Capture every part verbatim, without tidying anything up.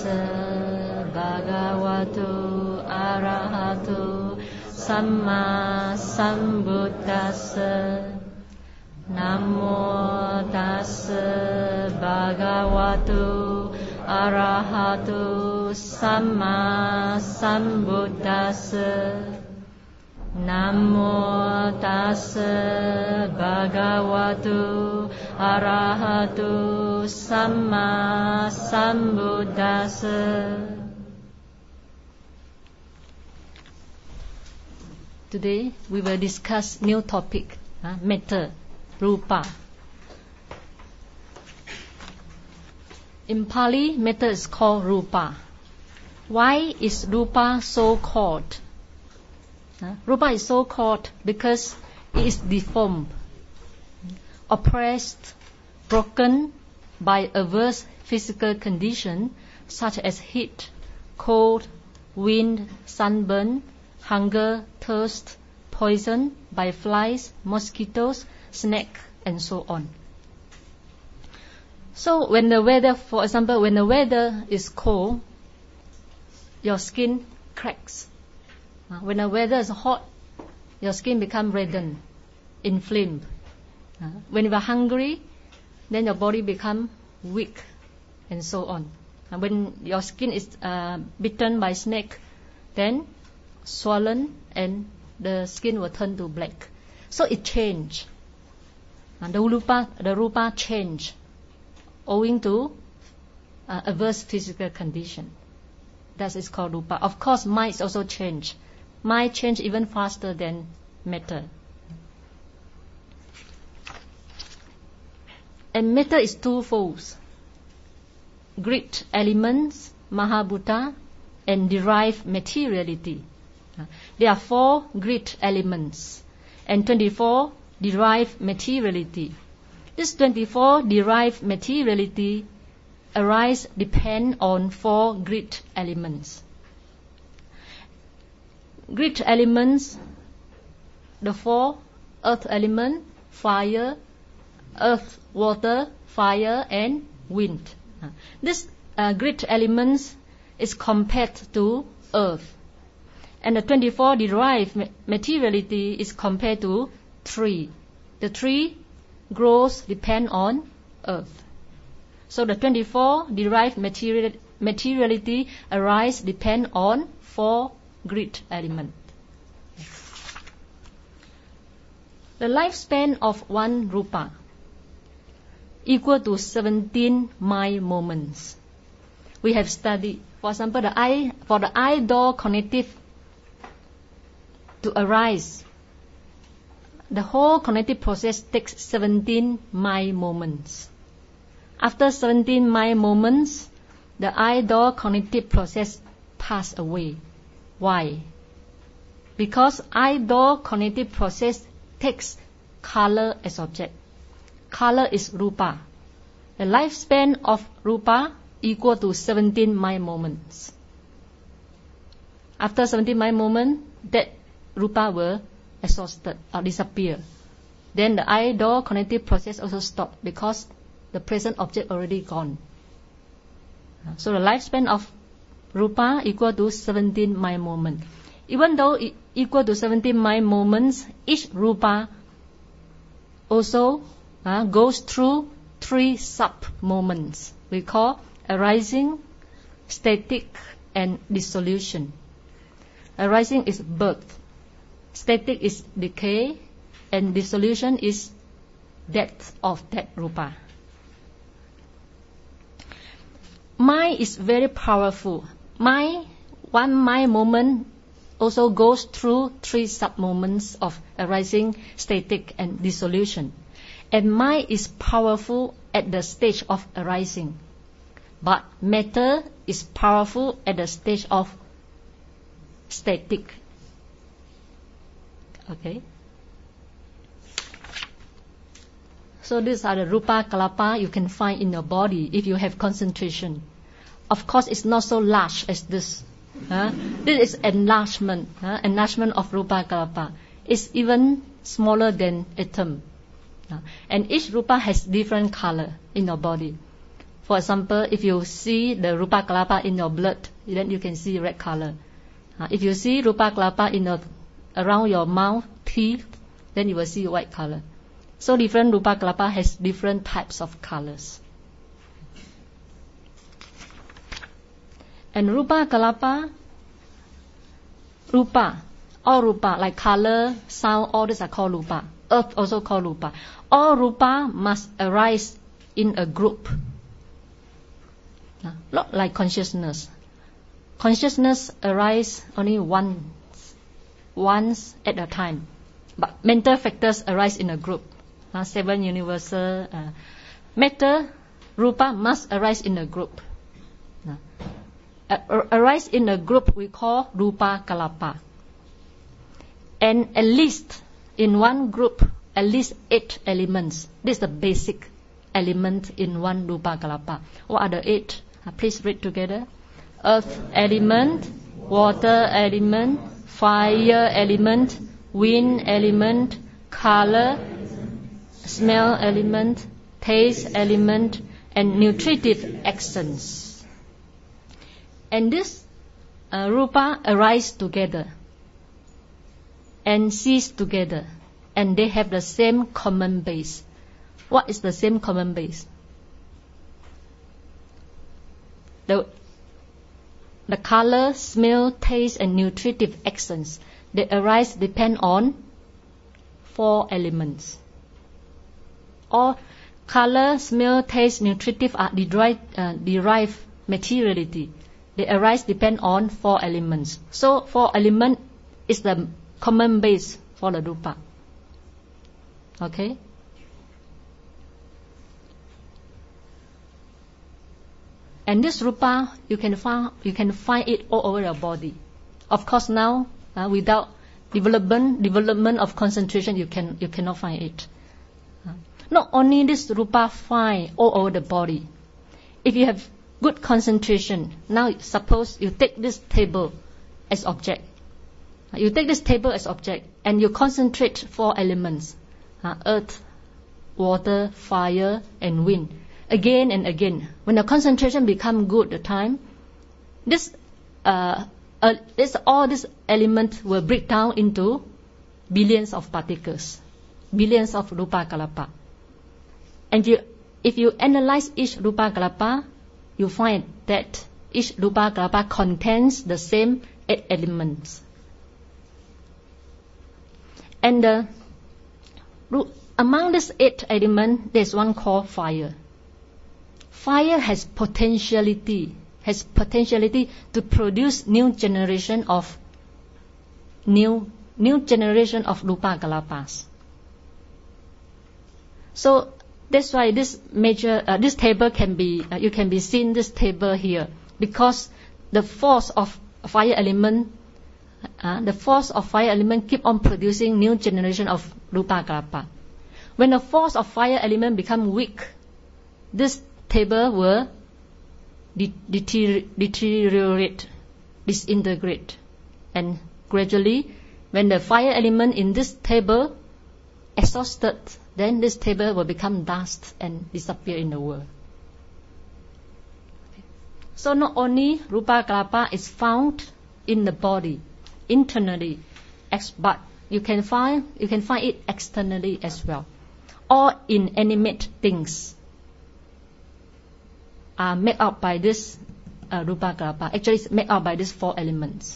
tassa bhagavato arahato samma sambuddhassa. Namo tassa bhagavato arahato samma sambuddhassa. Namo tassa bhagavato arahato samma sambuddhassa. Today we will discuss new topic, uh, matter, rupa. In Pali, matter is called rupa. Why is rupa so called? Uh, rupa is so called because it is deformed, oppressed, broken by adverse physical conditions such as heat, cold, wind, sunburn, hunger, thirst, poison by flies, mosquitoes, snakes, and so on. So when the weather, for example, when the weather is cold, your skin cracks. Uh, when the weather is hot, your skin becomes reddened, inflamed. Uh, when you are hungry, then your body becomes weak, and so on. And when your skin is uh, bitten by snake, then swollen and the skin will turn to black. So it changed. And the rupa, the rupa change owing to uh, adverse physical condition. That is called rupa. Of course, mind also change. Mind change even faster than matter. And matter is twofold: grid elements, Mahabhuta, and derived materiality. There are four grid elements and twenty-four derived materiality. This twenty-four derived materiality arise depend on four grid elements. Grid elements, the four: earth element, fire, earth, water, fire, and wind. This uh, grid elements is compared to earth. And the twenty-four derived materiality is compared to tree. The tree grows depend on earth. So the twenty-four derived material, materiality arise depend on four grid elements. The lifespan of one rupa equal to seventeen mind moments. We have studied, for example, the eye, for the eye-door cognitive to arise, the whole cognitive process takes seventeen mind moments. After seventeen mind moments, the eye-door cognitive process pass away. Why? Because eye-door cognitive process takes color as object. Color is rupa. The lifespan of rupa equal to seventeen mind moments. After seventeen mind moments, that rupa will exhausted or disappear. Then the eye-door cognitive process also stop because the present object already gone. So the lifespan of rupa equal to seventeen mind moments. Even though it equal to seventeen mind moments, each rupa also uh, goes through three sub-moments. We call arising, static, and dissolution. Arising is birth, static is decay, and dissolution is death of that rupa. Mind is very powerful. Mind, one mind moment also goes through three sub-moments of arising, static, and dissolution. And mind is powerful at the stage of arising. But matter is powerful at the stage of static. Okay? So these are the rupa kalapa you can find in your body if you have concentration. Of course, it's not so large as this. Huh? This is enlargement, huh? enlargement of rupa kalapa. It's even smaller than atom. Uh, and each rupa has different color in your body. For example, if you see the Rupa Kalapa in your blood, then you can see red color. Uh, if you see Rupa Kalapa in your, around your mouth, teeth, then you will see white color. So different Rupa Kalapa has different types of colors. And Rupa Kalapa, Rupa, all Rupa, like color, sound, all these are called Rupa. Earth also called Rupa. All Rupa must arise in a group. Not like consciousness. Consciousness arises only once, once at a time. But mental factors arise in a group. Uh, seven universal. Uh, matter, Rupa must arise in a group. Uh, uh, arise in a group we call Rupa Kalapa. And at least in one group, at least eight elements. This is the basic element in one Rupa Kalapa. What are the eight? Uh, please read together. Earth element, water element, fire element, wind element, color, smell element, taste element, and nutritive essence. And this uh, Rupa arise together and cease together, and they have the same common base. What is the same common base? The, the color, smell, taste, and nutritive essence, they arise depend on four elements. All color, smell, taste, nutritive are derived, uh, derived materiality. They arise depend on four elements. So four element is the common base for the Rupa. Okay? And this Rupa, you can find you can find it all over your body. Of course, now uh, without development development of concentration, you can you cannot find it. Uh, not only this Rupa find all over the body. If you have good concentration, now suppose you take this table as object. Uh, you take this table as object, and you concentrate four elements: uh, earth, water, fire, and wind. Again and again, when the concentration become good, the time, this, uh, uh, this all these elements will break down into billions of particles, billions of Rupa Kalapa. And you, if you analyze each Rupa Kalapa, you find that each Rupa Kalapa contains the same eight elements. And uh, among these eight elements, there's one called fire. Fire has potentiality, has potentiality to produce new generation of new new generation of Rupa Kalapas. So that's why this major uh, this table can be uh, you can be seen this table here, because the force of fire element uh, the force of fire element keep on producing new generation of Rupa Kalapa. When the force of fire element become weak, this table will de- deter- deteriorate, disintegrate, and gradually, when the fire element in this table exhausted, then this table will become dust and disappear in the world. Okay. So not only Rupa Kalapa is found in the body, internally, but you can find you can find it externally as well. All inanimate things are made up by this uh, Rupa Kalapa. Actually, it's made up by these four elements.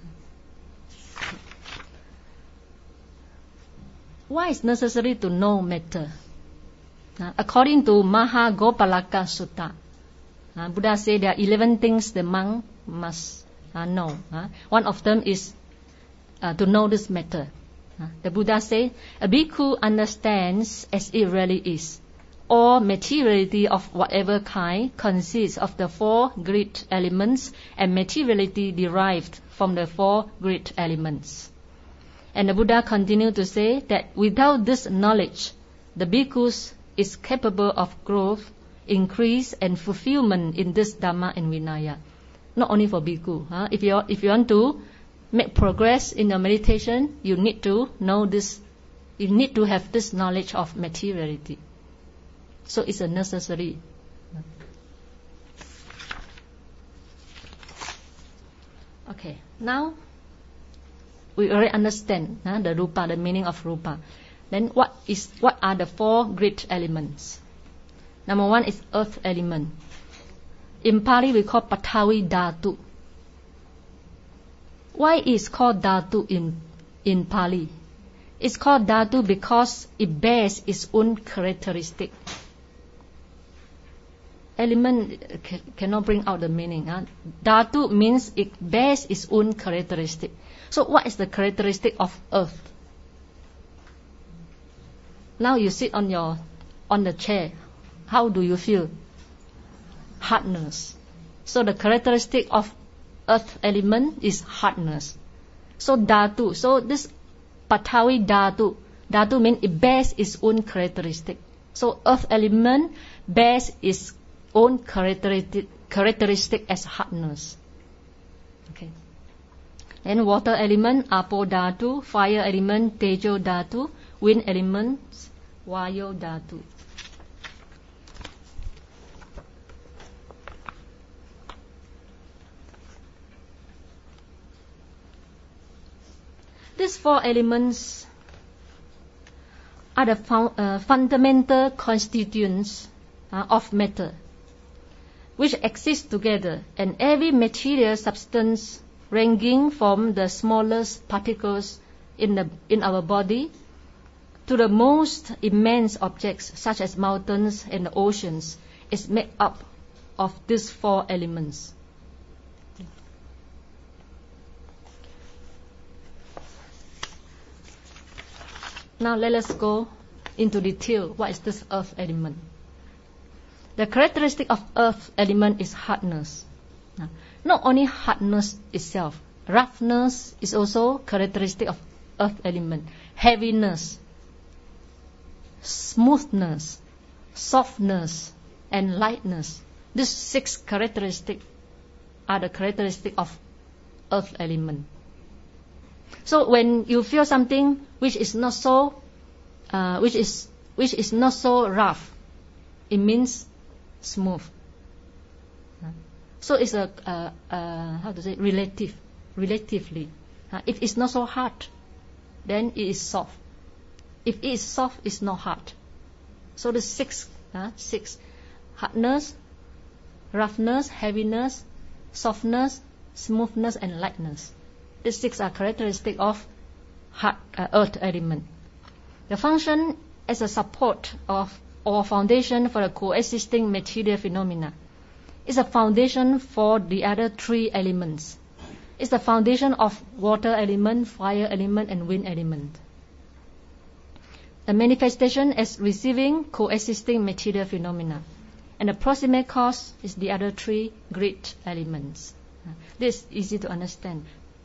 Why is necessary to know matter? Uh, according to Mahagopalaka Sutta, uh, Buddha said there are eleven things the monk must uh, know. Uh, one of them is uh, to know this matter. Uh, the Buddha said, a bhikkhu understands as it really is. All materiality of whatever kind consists of the four great elements, and materiality derived from the four great elements. And the Buddha continued to say that without this knowledge, the bhikkhus is capable of growth, increase, and fulfillment in this Dhamma and Vinaya. Not only for bhikkhu. Huh? If you if you want to make progress in your meditation, you need to know this. You need to have this knowledge of materiality. So it's a necessary. Okay, now we already understand uh, the rupa, the meaning of rupa. Then what is what are the four great elements? Number one is earth element. In Pali we call Pathavi Dhatu. Why is called Dhatu in in Pali? It's called Dhatu because it bears its own characteristic. Element c- cannot bring out the meaning. Huh? Dhatu means it bears its own characteristic. So what is the characteristic of earth? Now you sit on your on the chair. How do you feel? Hardness. So the characteristic of earth element is hardness. So Dhatu. So this Pathavi Dhatu. Dhatu means it bears its own characteristic. So earth element bears its own characteristic, characteristic as hardness. Okay. And water element, Apo Dhatu. Fire element, Tejo Dhatu. Wind element, Vayo Dhatu. These four elements are the fun, uh, fundamental constituents uh, of matter, which exist together, and every material substance ranging from the smallest particles in, the, in our body to the most immense objects such as mountains and the oceans is made up of these four elements. Now let us go into detail. What is this earth element? The characteristic of earth element is hardness. Now, not only hardness itself, roughness is also characteristic of earth element. Heaviness, smoothness, softness, and lightness. These six characteristics are the characteristic of earth element. So when you feel something which is not so, uh, which is which is not so rough, it means smooth. So it's a uh, uh, how to say relative, relatively. Uh, if it's not so hard, then it is soft. If it is soft, it's not hard. So the six, uh, six, hardness, roughness, heaviness, softness, smoothness, and lightness. These six are characteristic of hard, uh, earth element. The function as a support of or foundation for the coexisting material phenomena is a foundation for the other three elements. It's the foundation of water element, fire element, and wind element. The manifestation is receiving coexisting material phenomena, and the proximate cause is the other three great elements. Uh, this is easy to understand.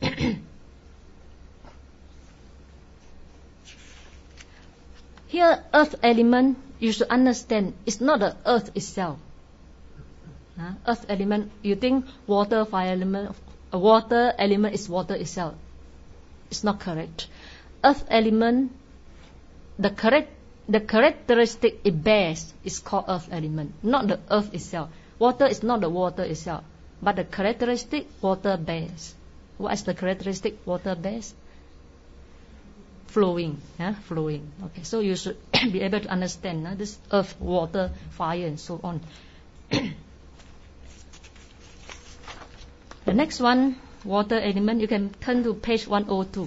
Here, earth element, you should understand, it's not the earth itself. Uh, earth element, you think water, fire element, uh, water element is water itself. It's not correct. Earth element, the correct, the characteristic it bears is called earth element, not the earth itself. Water is not the water itself, but the characteristic water bears. What is the characteristic water bears? Flowing, yeah, flowing. Okay, so you should be able to understand uh, this earth, water, fire, and so on. The next one, water element, you can turn to page one oh two.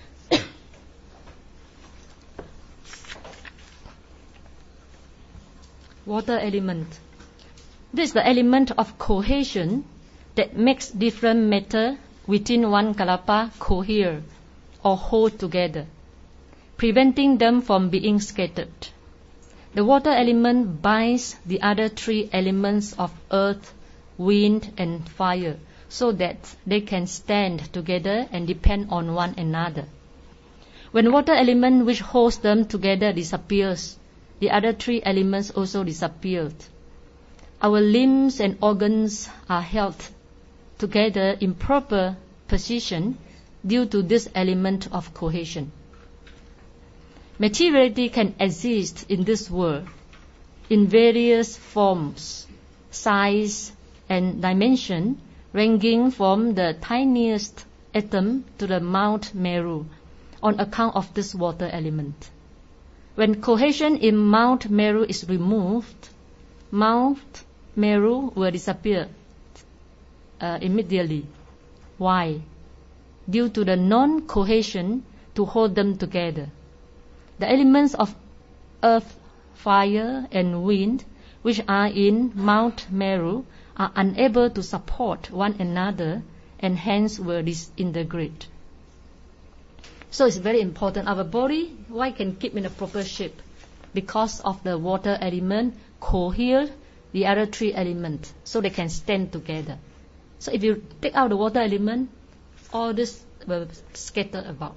Water element. This is the element of cohesion that makes different matter within one kalapa cohere or hold together, preventing them from being scattered. The water element binds the other three elements of earth, wind, and fire so that they can stand together and depend on one another. When water element which holds them together disappears, the other three elements also disappeared. Our limbs and organs are held together in proper position due to this element of cohesion. Materiality can exist in this world in various forms, size, and dimension ranging from the tiniest atom to the Mount Meru, on account of this water element. When cohesion in Mount Meru is removed, Mount Meru will disappear uh, immediately. Why? Due to the non-cohesion to hold them together. The elements of earth, fire, and wind, which are in Mount Meru, are unable to support one another and hence will disintegrate. So it's very important. Our body, why can keep in a proper shape? Because of the water element cohere the other three elements, so they can stand together. So if you take out the water element, all this will scatter about.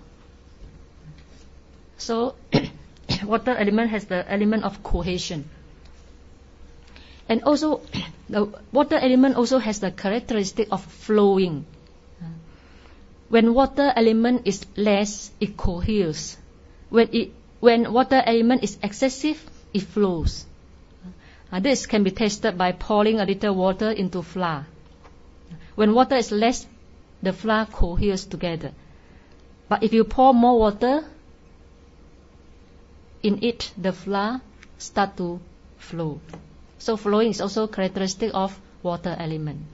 So water element has the element of cohesion. And also, the water element also has the characteristic of flowing. When water element is less, it coheres. When it when water element is excessive, it flows. Uh, this can be tested by pouring a little water into flour. When water is less, the flour coheres together. But if you pour more water in it, the flour start to flow. So flowing is also characteristic of water element.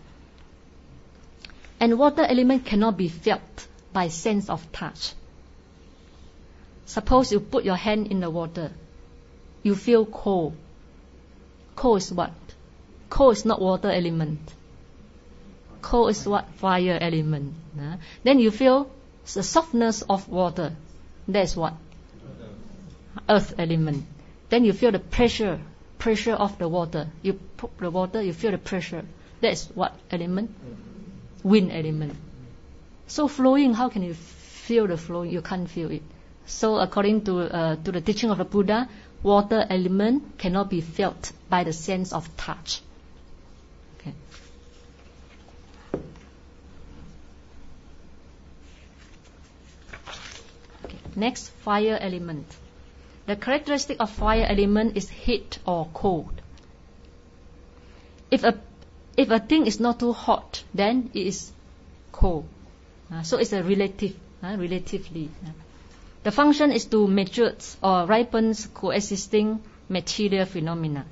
And water element cannot be felt by sense of touch. Suppose you put your hand in the water, you feel cold. Cold is what? Cold is not water element. Cold is what? Fire element. Uh, then you feel the softness of water. That's what? Earth element. Then you feel the pressure, pressure of the water. You put the water, you feel the pressure. That's what element? Wind element. So flowing, how can you feel the flowing? You can't feel it. So according to uh, to the teaching of the Buddha, water element cannot be felt by the sense of touch. Okay. Okay. Next, fire element. The characteristic of fire element is heat or cold. If a If a thing is not too hot, then it is cold. Uh, so it's a relative, uh, relatively. Uh. The function is to mature or ripen coexisting material phenomena.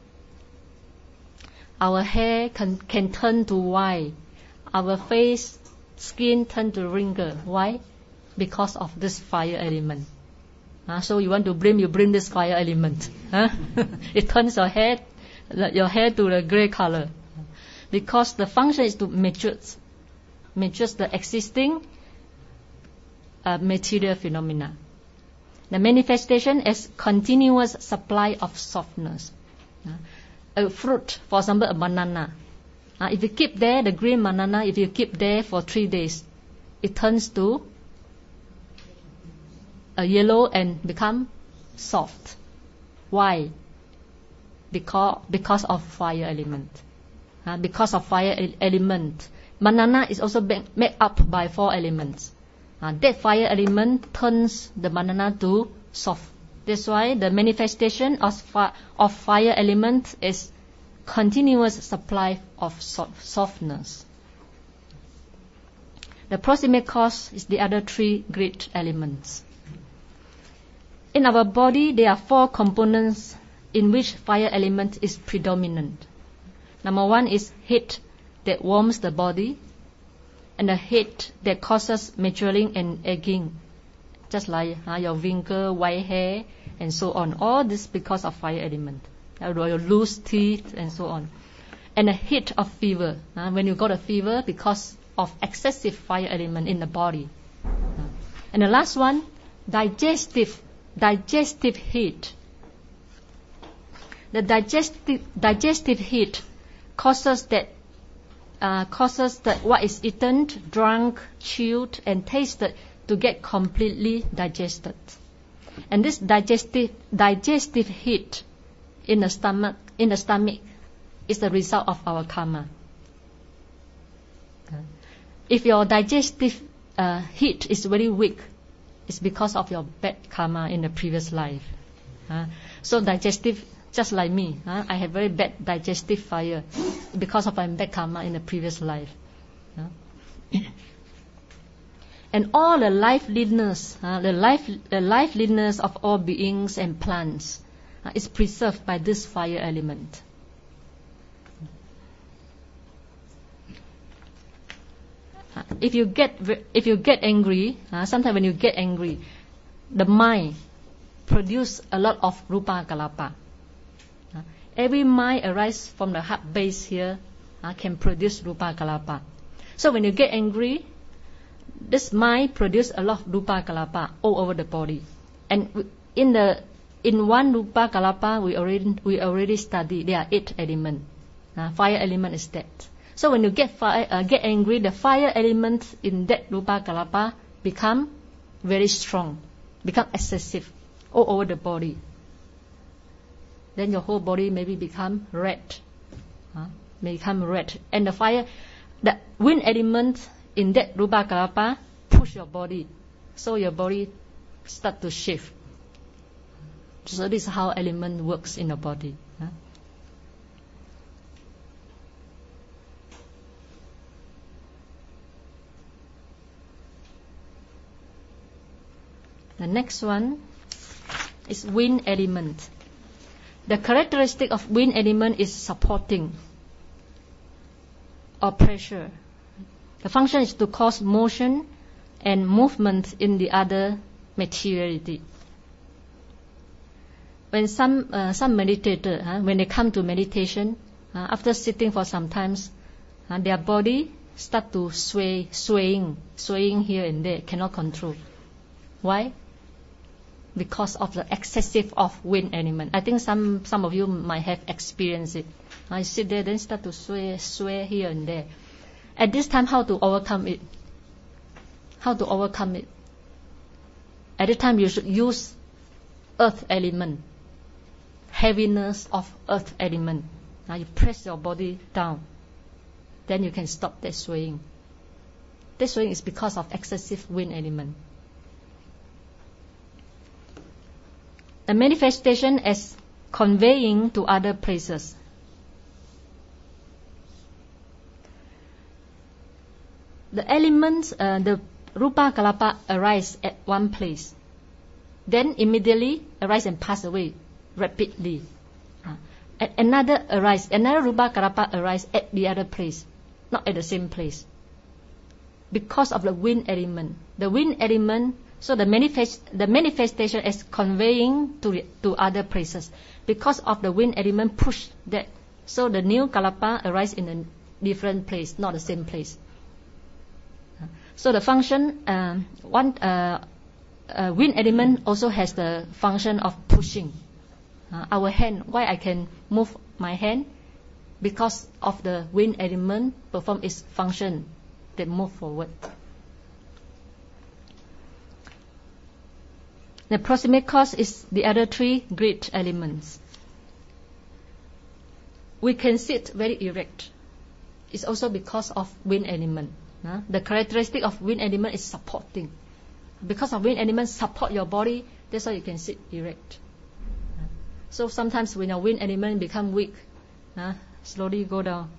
Our hair can, can turn to white. Our face, skin turn to wrinkle. Why? Because of this fire element. Uh, so you want to bring, you bring this fire element. Huh? It turns your hair, your hair to the grey color. Because the function is to mature, mature the existing uh, material phenomena. The manifestation is continuous supply of softness. Uh, a fruit, for example, a banana. Uh, if you keep there, the green banana, if you keep there for three days, it turns to a yellow and become soft. Why? Because, because of fire element. Uh, because of fire el- element. Banana is also be- made up by four elements. Uh, that fire element turns the banana to soft. That's why the manifestation of, fi- of fire element is continuous supply of so- softness. The proximate cause is the other three great elements. In our body, there are four components in which fire element is predominant. Number one is heat that warms the body, and the heat that causes maturing and aging, just like uh, your wrinkle, white hair, and so on. All this because of fire element. Uh, your loose teeth, and so on. And the heat of fever, uh, when you got a fever because of excessive fire element in the body. Uh, and the last one, digestive, digestive heat. The digestive, digestive heat causes that uh, causes that what is eaten, drunk, chewed, and tasted to get completely digested. And this digestive digestive heat in the stomach in the stomach is the result of our karma. If your digestive uh, heat is very weak, it's because of your bad karma in the previous life. Uh, so digestive just like me. Huh? I have very bad digestive fire because of my bad karma in the previous life. Huh? And all the liveliness, uh, the life, the liveliness of all beings and plants uh, is preserved by this fire element. Uh, if you get if you get angry, uh, sometimes when you get angry, the mind produce a lot of rupa kalapa. Uh, every mind arises from the heart base here uh, can produce rupa kalapa. So when you get angry, this mind produce a lot of rupa kalapa all over the body, and in the in one rupa kalapa we already we already studied there are eight elements. Uh, fire element is that. So when you get fire, uh, get angry, the fire element in that rupa kalapa become very strong, become excessive all over the body. Then your whole body maybe become red, uh, may become red, and the fire, the wind element in that rupa kalapa push your body, so your body start to shift. So this is how element works in the body. Huh? The next one is wind element. The characteristic of wind element is supporting or pressure. The function is to cause motion and movement in the other materiality. When some uh, some meditator, uh, when they come to meditation, uh, after sitting for some times, uh, their body start to sway, swaying, swaying here and there, cannot control. Why? Because of the excessive of wind element. I think some some of you might have experienced it. I sit there, then start to sway, sway here and there. At this time, how to overcome it? How to overcome it? At this time, you should use earth element, heaviness of earth element. Now you press your body down, then you can stop that swaying. That swaying is because of excessive wind element. The manifestation as conveying to other places. The elements, uh, the rupa kalapa arise at one place, then immediately arise and pass away rapidly. Uh, another arise, another rupa kalapa arise at the other place, not at the same place, because of the wind element. The wind element, so the manifest, the manifestation is conveying to to other places because of the wind element push that. So the new kalapa arise in a different place, not the same place. So the function, um, one uh, uh, wind element also has the function of pushing. Uh, our hand, why I can move my hand? Because of the wind element perform its function that move forward. The proximate cause is the other three great elements. We can sit very erect. It's also because of wind element. Uh, the characteristic of wind element is supporting. Because of wind element support your body, that's why you can sit erect. Uh, so sometimes when your wind element become weak, uh, slowly go down.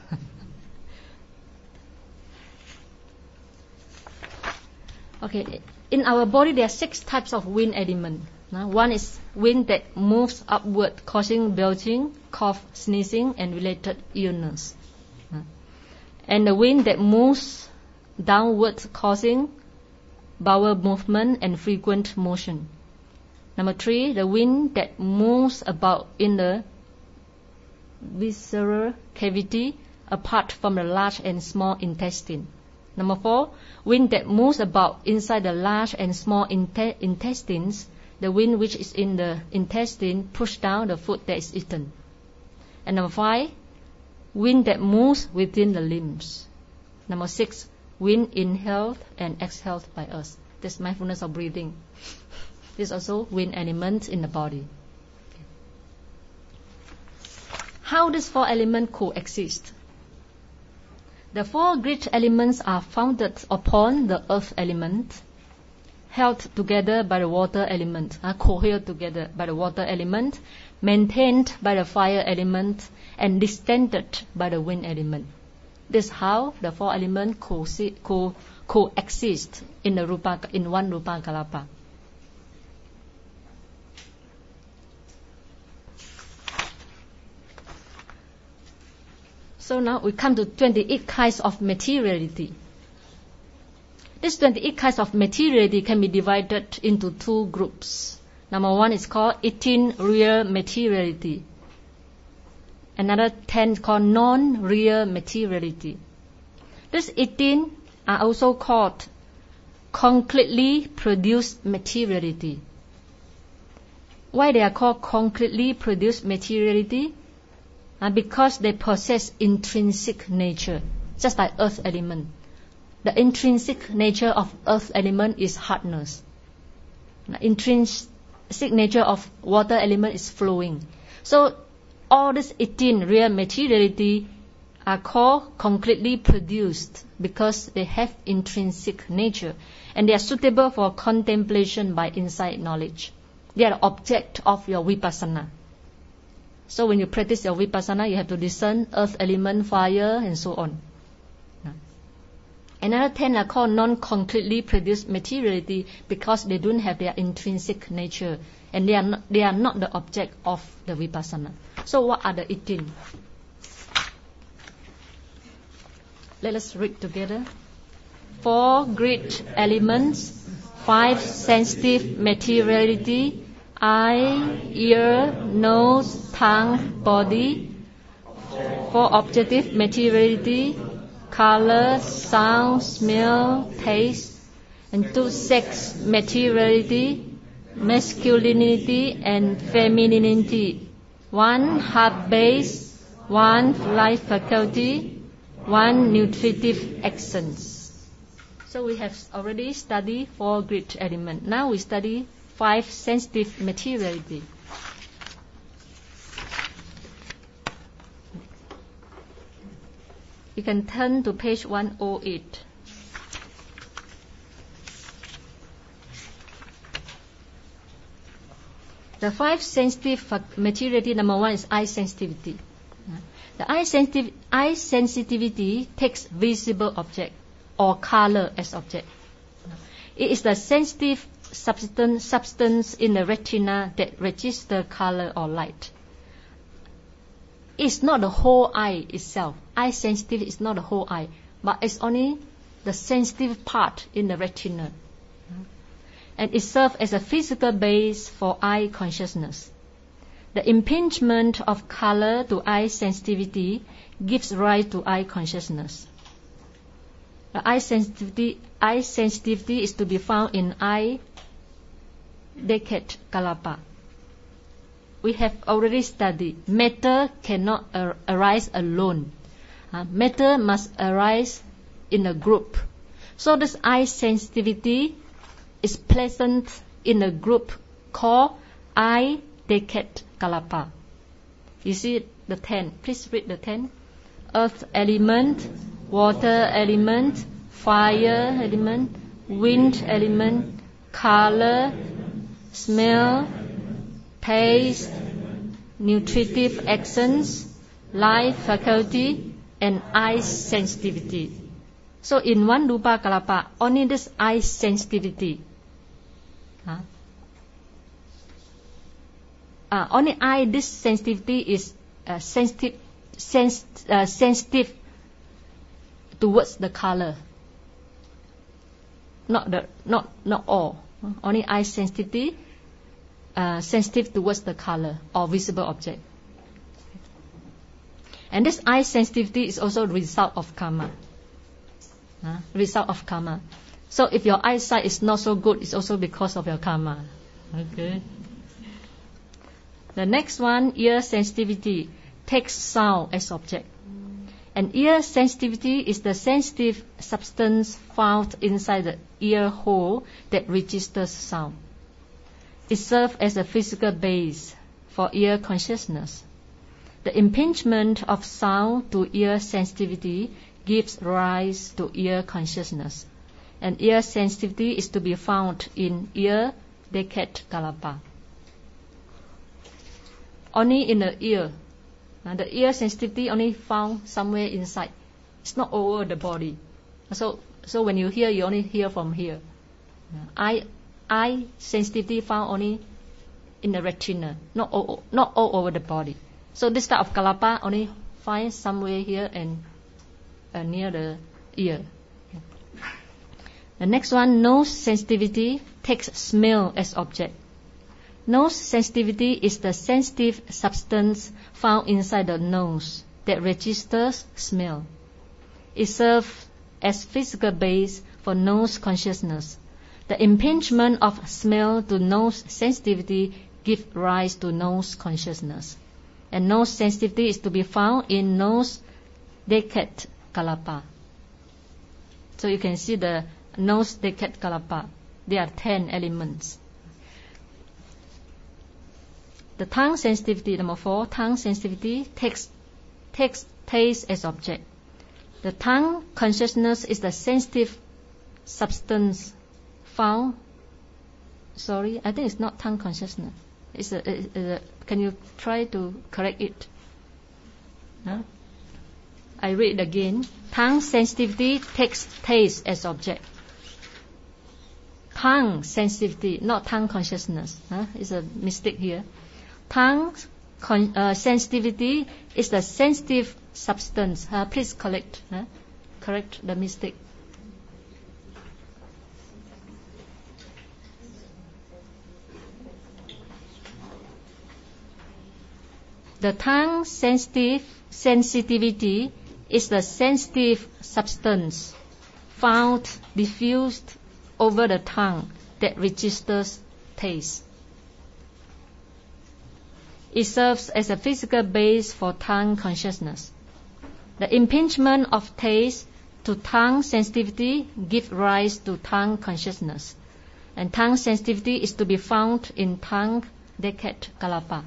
Okay, in our body there are six types of wind element. Uh, one is wind that moves upward, causing belching, cough, sneezing, and related illness. Uh, and the wind that moves downward, causing bowel movement and frequent motion. Number three, the wind that moves about in the visceral cavity apart from the large and small intestine. Number four, wind that moves about inside the large and small inte- intestines. The wind which is in the intestine push down the food that is eaten. And number five, wind that moves within the limbs. Number six, wind inhaled and exhaled by us. This mindfulness of breathing. This is also wind element in the body. Okay. How these four elements coexist? The four great elements are founded upon the earth element, held together by the water element, are cohered together by the water element, maintained by the fire element, and distended by the wind element. This is how the four elements co- co- coexist in the rupa, in one rupa kalapa. So now we come to twenty-eight kinds of materiality. These twenty-eight kinds of materiality can be divided into two groups. Number one is called eighteen real materiality. Another ten called non-real materiality. These eighteen are also called concretely produced materiality. Why they are called concretely produced materiality? Uh, because they possess intrinsic nature, just like earth element. The intrinsic nature of earth element is hardness. The intrinsic nature of water element is flowing. So all these eighteen real materiality are called concretely produced because they have intrinsic nature and they are suitable for contemplation by insight knowledge. They are the object of your vipassana. So when you practice your vipassana, you have to discern earth element, fire, and so on. Another ten are called non-concretely produced materiality because they don't have their intrinsic nature and they are not, they are not the object of the vipassana. So what are the eighteen? Let us read together. Four great elements, five sensitive materiality, eye, ear, nose, tongue, body. Four objective materiality, color, sound, smell, taste. And two sex materiality, masculinity and femininity. One heart base, one life faculty, one nutritive essence. So we have already studied four great elements. Now we study five sensitive materiality. You can turn to page one oh eight. The five sensitive materiality, number one is eye sensitivity. The eye, sensitiv- eye sensitivity takes visible object or color as object. It is the sensitive substance, substance in the retina that registers color or light. It's not the whole eye itself. Eye sensitivity is not the whole eye, but it's only the sensitive part in the retina. And it serves as a physical base for eye consciousness. The impingement of color to eye sensitivity gives rise to eye consciousness. The eye sensitivity, eye sensitivity is to be found in eye decade kalapa. We have already studied matter cannot ar- arise alone. Uh, matter must arise in a group. So this eye sensitivity is present in a group called eye decade kalapa. You see the ten. Please read the ten. Earth element, water element, fire element, wind element, color, smell, taste, nutritive essence, life faculty, and eye sensitivity. So in one rupa kalapa, only this eye sensitivity. Huh? Uh, only eye, this sensitivity is uh, sensitive, sens- uh, sensitive towards the color. Not the, not not all. Only eye sensitivity, uh, sensitive towards the color or visible object. And this eye sensitivity is also the result of karma. Uh, result of karma. So if your eyesight is not so good, it's also because of your karma. Okay. The next one, ear sensitivity, takes sound as object. And ear sensitivity is the sensitive substance found inside the ear hole that registers sound. It serves as a physical base for ear consciousness. The impingement of sound to ear sensitivity gives rise to ear consciousness. And ear sensitivity is to be found in ear decade kalapa. only in the ear. Uh, the ear sensitivity only found somewhere inside. It's not all over the body. So, so when you hear, you only hear from here. Uh, eye, eye sensitivity found only in the retina, not all, not all over the body. So this type of kalapa only find somewhere here and uh, near the ear. The next one, nose sensitivity takes smell as object. Nose sensitivity is the sensitive substance found inside the nose that registers smell. It serves as physical base for nose consciousness. The impingement of smell to nose sensitivity gives rise to nose consciousness. And nose sensitivity is to be found in nose decade kalapa. So you can see the nose decade kalapa. There are ten elements. The tongue sensitivity, number four, tongue sensitivity takes, takes taste as object. The tongue consciousness is the sensitive substance found. Sorry, I think it's not tongue consciousness. It's a, it's a, can you try to correct it? No? I read it again. Tongue sensitivity takes taste as object. Tongue sensitivity, not tongue consciousness. Huh? It's a mistake here. Tongue con- uh, sensitivity is the sensitive substance. Uh, please correct, huh? correct the mistake. The tongue sensitive sensitivity is the sensitive substance found diffused over the tongue that registers taste. It serves as a physical base for tongue consciousness. The impingement of taste to tongue sensitivity gives rise to tongue consciousness. And tongue sensitivity is to be found in tongue decade kalapa.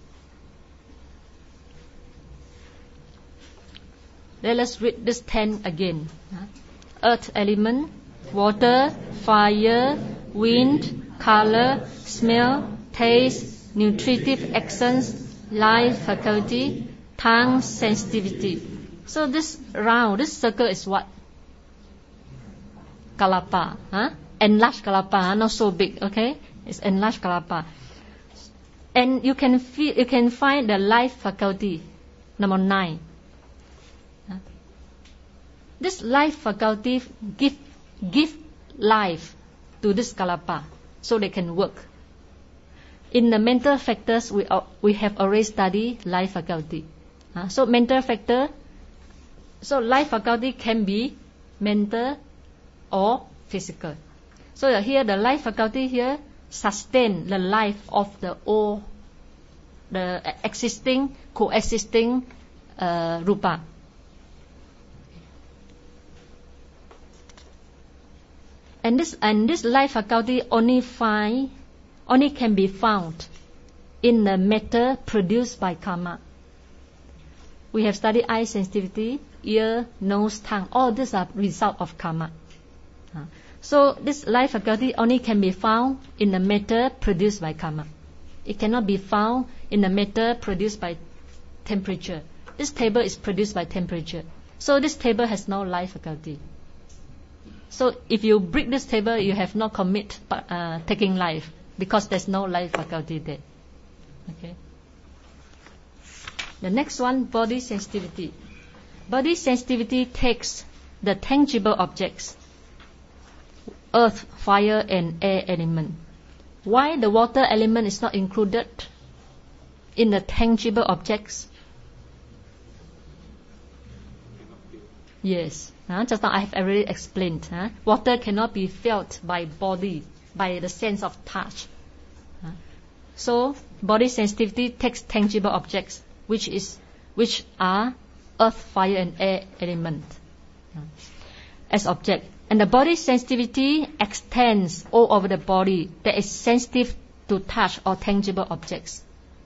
Let us read this ten again. Earth element, water, fire, wind, color, smell, taste, nutritive essence, life faculty, tongue sensitivity. So this round, this circle is what? Kalapa. Huh? Enlarged kalapa, not so big, okay? It's enlarged kalapa. And you can feel, you can find the life faculty, number nine. This life faculty give give life to this kalapa so they can work. In the mental factors, we uh, we have already studied life faculty. Uh, so mental factor, so life faculty can be mental or physical. So uh, here the life faculty here sustain the life of the all the existing coexisting uh, rupa. And this and this life faculty only find only can be found in the matter produced by karma. We have studied eye sensitivity, ear, nose, tongue. All these are result of karma. Uh, so this life faculty only can be found in the matter produced by karma. It cannot be found in the matter produced by temperature. This table is produced by temperature. So this table has no life faculty. So if you break this table, you have not commit uh, taking life because there's no life faculty there. Okay. The next one, body sensitivity. Body sensitivity takes the tangible objects, earth, fire, and air element. Why the water element is not included in the tangible objects? Yes. Uh, just now I have already explained. Uh, water cannot be felt by body, by the sense of touch. Uh, so body sensitivity takes tangible objects, which is which are earth, fire, and air element uh, as object. And the body sensitivity extends all over the body that is sensitive to touch or tangible objects.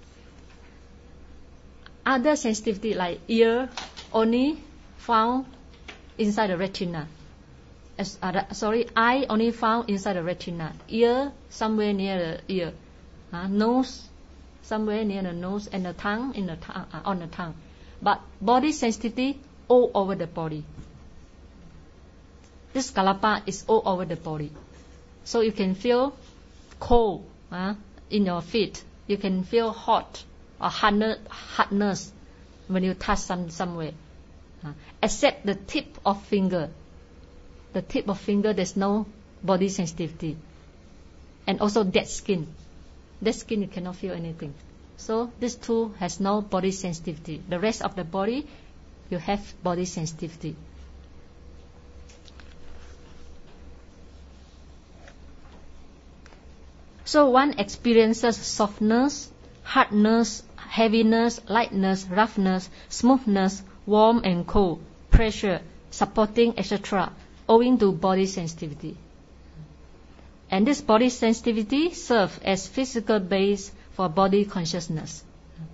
Other sensitivity like ear only found inside the retina. As, uh, sorry, eye only found inside the retina. Ear somewhere near the ear. Uh, nose somewhere near the nose, and the tongue in the tongue, uh, on the tongue. But body sensitivity all over the body. This kalapa is all over the body. So you can feel cold uh, in your feet. You can feel hot or hardness when you touch some somewhere. Uh, except the tip of finger. The tip of finger, there's no body sensitivity. And also dead skin. Dead skin, you cannot feel anything. So this two has no body sensitivity. The rest of the body, you have body sensitivity. So one experiences softness, hardness, heaviness, lightness, roughness, smoothness, warm and cold, pressure, supporting, et cetera, owing to body sensitivity. And this body sensitivity serves as physical base for body consciousness.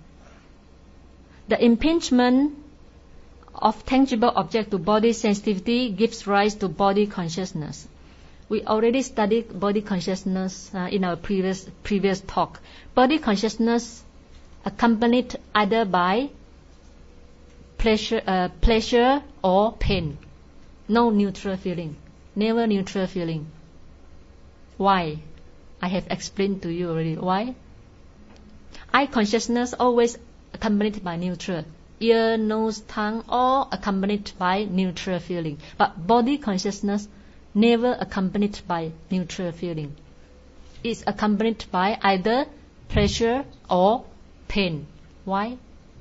The impingement of tangible object to body sensitivity gives rise to body consciousness. We already studied body consciousness uh, in our previous previous talk. Body consciousness accompanied either by pleasure, uh, pleasure or pain. No neutral feeling. Never neutral feeling. Why? I have explained to you already. Why? Eye consciousness always accompanied by neutral. Ear, nose, tongue, all accompanied by neutral feeling. But body consciousness never accompanied by neutral feeling. It's accompanied by either pleasure or pain. Why?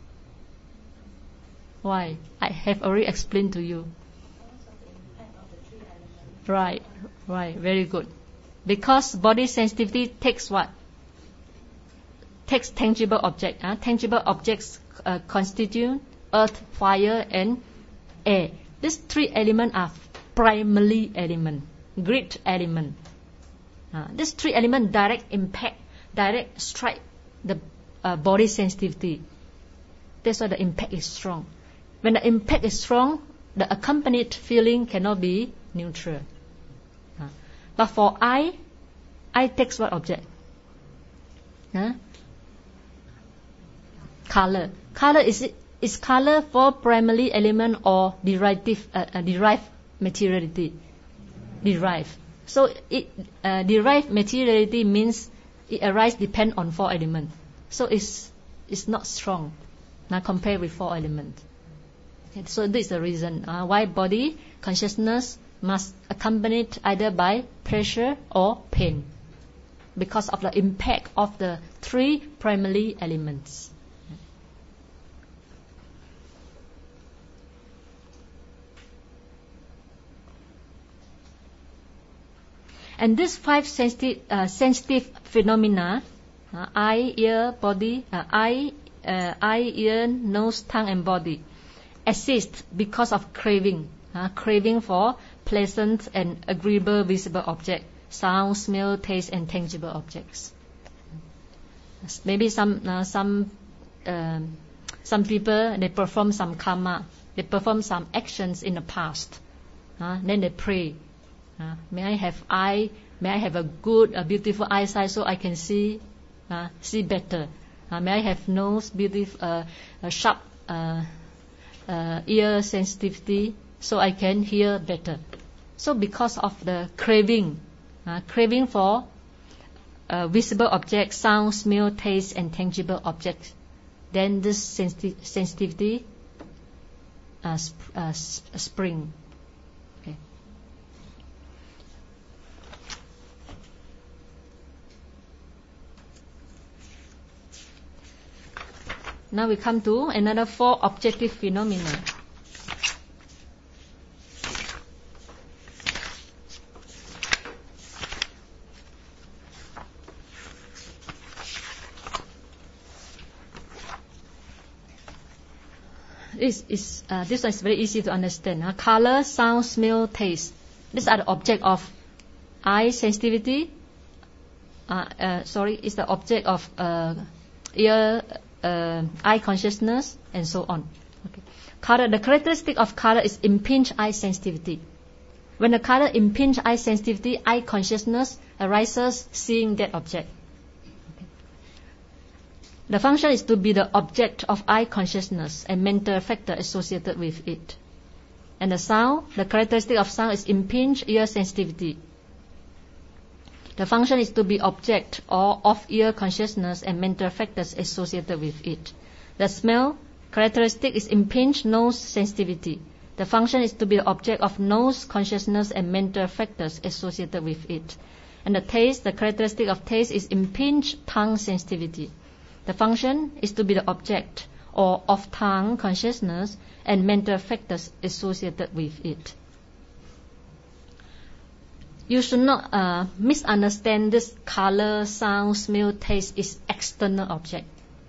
Why? I have already explained to you. Right, right, very good. Because body sensitivity takes what? Takes tangible object. Uh, tangible objects uh, constitute earth, fire, and air. These three elements are primary element, grid element. Uh, these three elements direct impact, direct strike the uh, body sensitivity. That's why the impact is strong. When the impact is strong, the accompanied feeling cannot be neutral. Uh, but for eye, eye takes what object? Huh? Color. Color is it, is color for primary element or derivative uh, uh, derived materiality? Derived. So it uh, derived materiality means it arises depend on four elements. So it's it's not strong now compared with four elements. Okay, so this is the reason uh, why body consciousness must accompany it either by pleasure or pain, because of the impact of the three primary elements. And these five sensitive, uh, sensitive phenomena, uh, eye, ear, body, uh, eye, uh, eye, ear, nose, tongue, and body, exist because of craving, uh, craving for pleasant and agreeable visible object, sound, smell, taste, and tangible objects. Maybe some uh, some um, some people, they perform some karma, they perform some actions in the past, uh, then they pray. Uh, may I have eye? May I have a good, a beautiful eyesight so I can see, uh, see better? Uh, may I have nose, beautiful, uh, a sharp uh, uh, ear sensitivity so I can hear better? So because of the craving, uh, craving for uh, visible objects, sound, smell, taste, and tangible objects, then this sensitiv- sensitivity uh, sp- uh, spring. Now we come to another four objective phenomena. This is uh, this one is very easy to understand. Uh, color, sound, smell, taste. These are the object of eye sensitivity. Uh, uh, sorry, is the object of uh, ear. Uh, eye consciousness, and so on. Okay. Color. The characteristic of color is impinged eye sensitivity. When the color impinges eye sensitivity, eye consciousness arises seeing that object. Okay. The function is to be the object of eye consciousness and mental factor associated with it. And the sound, the characteristic of sound is impinged ear sensitivity. The function is to be object or of ear consciousness and mental factors associated with it. The smell, characteristic is impinged nose sensitivity. The function is to be the object of nose consciousness and mental factors associated with it. And the taste, the characteristic of taste is impinged tongue sensitivity. The function is to be the object or of tongue consciousness and mental factors associated with it. You should not uh, misunderstand this color, sound, smell, taste is external object.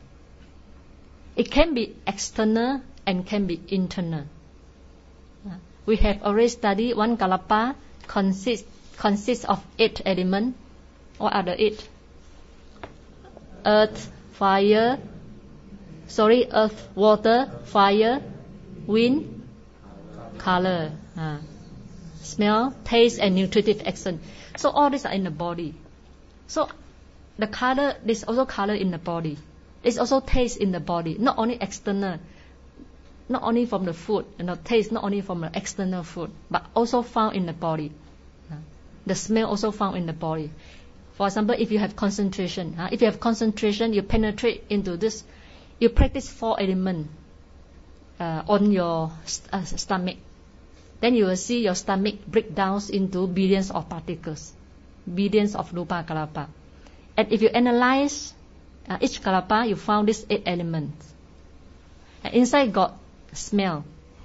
It can be external and can be internal. Uh, we have already studied one kalapa consists consists of eight elements. What are the eight? Earth, fire, sorry, earth, water, fire, wind, color, uh, smell, taste, and nutritive action. So all these are in the body. So the color, there's also color in the body. There's also taste in the body, not only external, not only from the food, you know, taste not only from the external food, but also found in the body. Uh, the smell also found in the body. For example, if you have concentration, huh? if you have concentration, you penetrate into this, you practice four elements uh, on your st- uh, stomach. Then you will see your stomach break down into billions of particles, billions of rupa kalapa. And if you analyze uh, each kalapa, you found these eight elements. And inside got smell.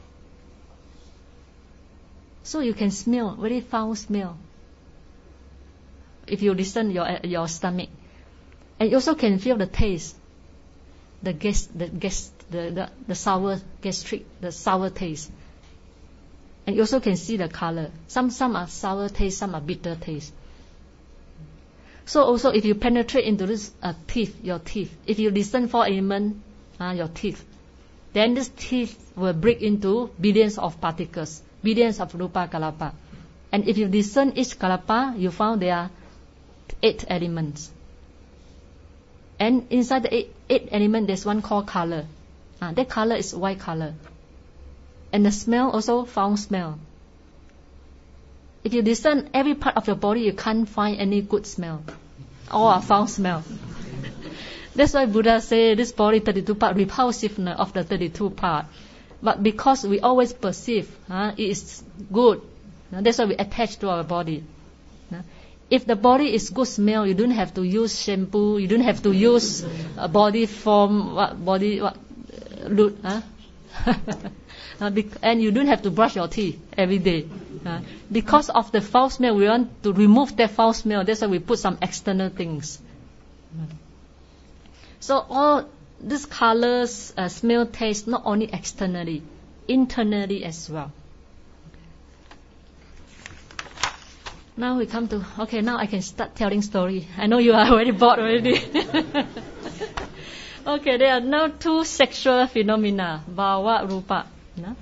So you can smell, very foul smell. If you listen your your stomach, and you also can feel the taste, the gas, the gas, the, the the sour gastric, the sour taste, and you also can see the color. Some some are sour taste, some are bitter taste. So also, if you penetrate into this uh, teeth, your teeth, if you listen for element, uh, your teeth, then this teeth will break into billions of particles, billions of rupa kalapa. And if you listen each kalapa, you found there are eight elements. And inside the eight, eight elements, there's one called color. Uh, that color is white color. And the smell also found smell. If you listen every part of your body, you can't find any good smell. All are found smell. That's why Buddha say this body thirty-two part, repulsiveness of the thirty-two part. But because we always perceive uh, it is good, uh, that's why we attach to our body. Uh, if the body is good smell, you don't have to use shampoo, you don't have to use uh, body foam, what body what uh, loot, huh? uh, bec- and you don't have to brush your teeth every day. Uh, because of the foul smell, we want to remove that foul smell. That's why we put some external things. Uh. So all these colors, uh, smell, taste, not only externally, internally as well. Now we come to, okay, now I can start telling story. I know you are already bored already. Okay, there are now two sexual phenomena, bhava, rupa. No?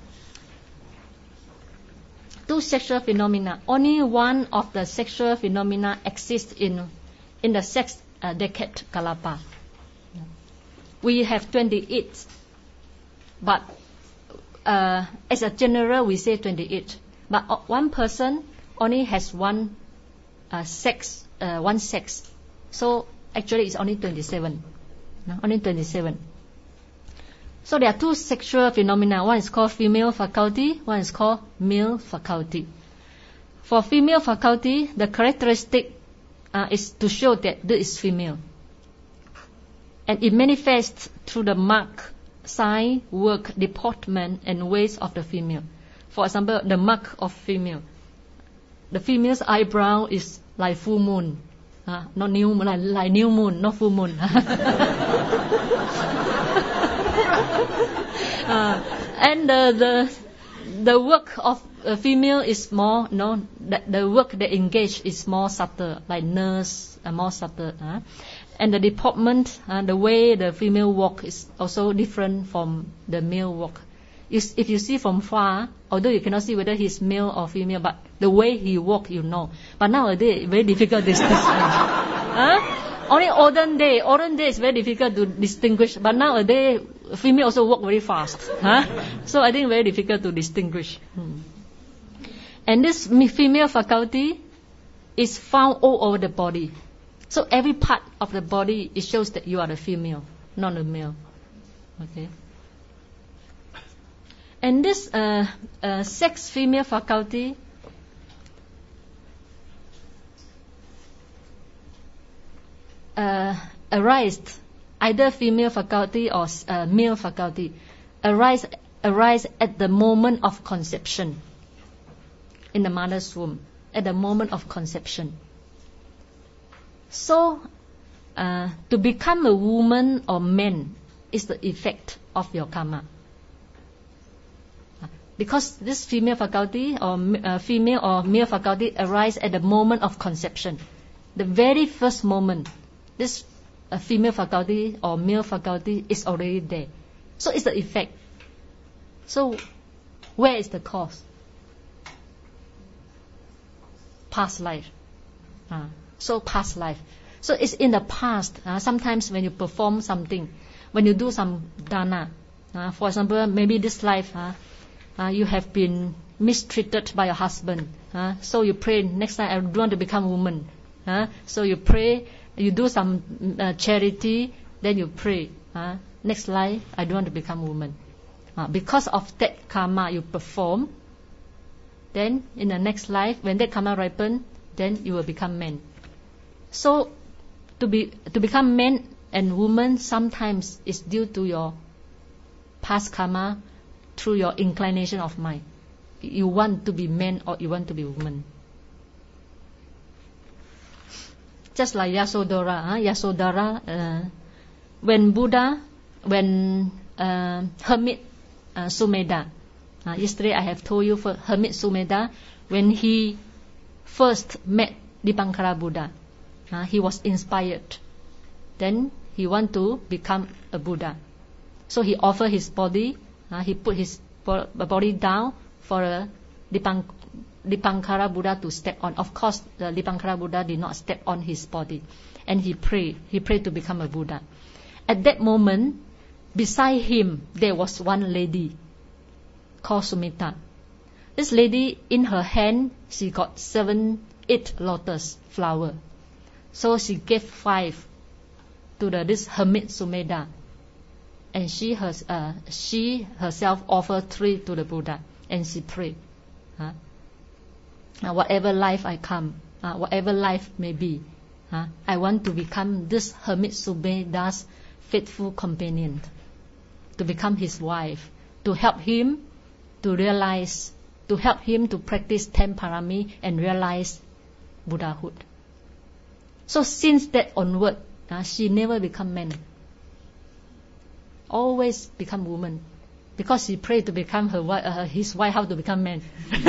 Two sexual phenomena. Only one of the sexual phenomena exists in in the sex uh, decade kalapa. We have twenty-eight, but uh, as a general we say twenty-eight. But uh, one person only has one uh, sex, uh, one sex. So actually it's only twenty-seven. No? Only twenty-seven. So there are two sexual phenomena. One is called female faculty, one is called male faculty. For female faculty, the characteristic uh, is to show that this is female. And it manifests through the mark, sign, work, deportment, and ways of the female. For example, the mark of female. The female's eyebrow is like full moon. Uh, not new moon, like, like new moon, not full moon. uh, and the, the the work of a female is more, no, the, the work they engage is more subtle, like nurse, uh, more subtle. Uh. And the deportment, uh, the way the female walk is also different from the male walk. If, if you see from far, although you cannot see whether he's male or female, but the way he walk, you know. But nowadays, very difficult to distinguish. Huh? Only olden day, olden day is very difficult to distinguish. But nowadays, female also walk very fast. Huh? So I think very difficult to distinguish. Hmm. And this female faculty is found all over the body. So every part of the body, it shows that you are a female, not a male. Okay. And this uh, uh, sex female faculty uh, arise, either female faculty or uh, male faculty, arise arise at the moment of conception in the mother's womb, at the moment of conception. So, uh, to become a woman or man is the effect of your karma. Because this female faculty or uh, female or male faculty arise at the moment of conception. The very first moment, this uh, female faculty or male faculty is already there. So it's the effect. So, where is the cause? Past life. Uh, so past life. So it's in the past. Uh, sometimes when you perform something, when you do some dana, uh, for example, maybe this life, uh, uh, you have been mistreated by your husband. Uh, so you pray, next time I don't want to become a woman. Uh, so you pray, you do some uh, charity, then you pray. Uh, next life, I don't want to become a woman. Uh, because of that karma you perform, then in the next life, when that karma ripen, then you will become man. So to be to become man and woman sometimes is due to your past karma through your inclination of mind. You want to be man or you want to be woman. Just like Yasodhara, huh? Yasodhara, uh, when Buddha, when uh, hermit uh, Sumedha, uh, yesterday I have told you for hermit Sumedha, when he first met Dipankara Buddha, uh, he was inspired. Then he want to become a Buddha. So he offered his body, uh, he put his body down for a Dipank Dipankara Buddha to step on. Of course, the Dipankara Buddha did not step on his body. And he prayed. He prayed to become a Buddha. At that moment, beside him, there was one lady called Sumita. This lady, in her hand, she got seven, eight lotus flower. So she gave five to the, this hermit Sumedha. And she, her, uh, she herself offered three to the Buddha. And she prayed. Huh? Uh, whatever life I come, uh, whatever life may be, uh, I want to become this hermit Sumedha's faithful companion, to become his wife, to help him to realize, to help him to practice ten parami and realize Buddhahood. So since that onward, uh, she never become man, always become woman. Because she prayed to become her wife, uh, his wife, how to become man.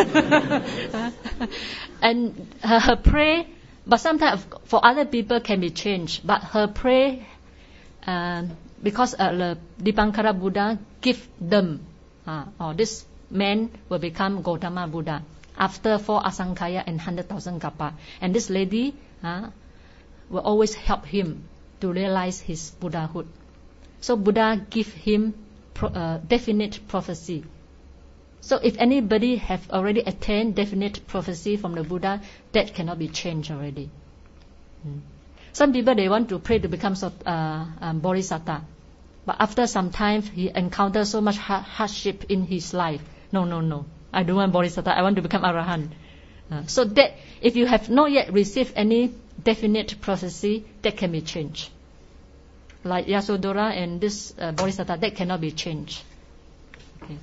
And her, her prayer, but sometimes for other people can be changed. But her prayer, uh, because uh, the Dipankara Buddha give them, uh, or this man will become Gautama Buddha after four Asankhaya and one hundred thousand kappa. And this lady uh, will always help him to realize his Buddhahood. So Buddha give him Pro, uh, definite prophecy. So if anybody have already attained definite prophecy from the Buddha, that cannot be changed already. Hmm. Some people, they want to pray to become uh, um, Bodhisattva, but after some time he encounters so much ha- hardship in his life. No, no, no. I don't want Bodhisattva. I want to become Arahant. Uh, so that if you have not yet received any definite prophecy, that can be changed. Like Yasodhara and this uh, Bodhisattva, that cannot be changed. Okay.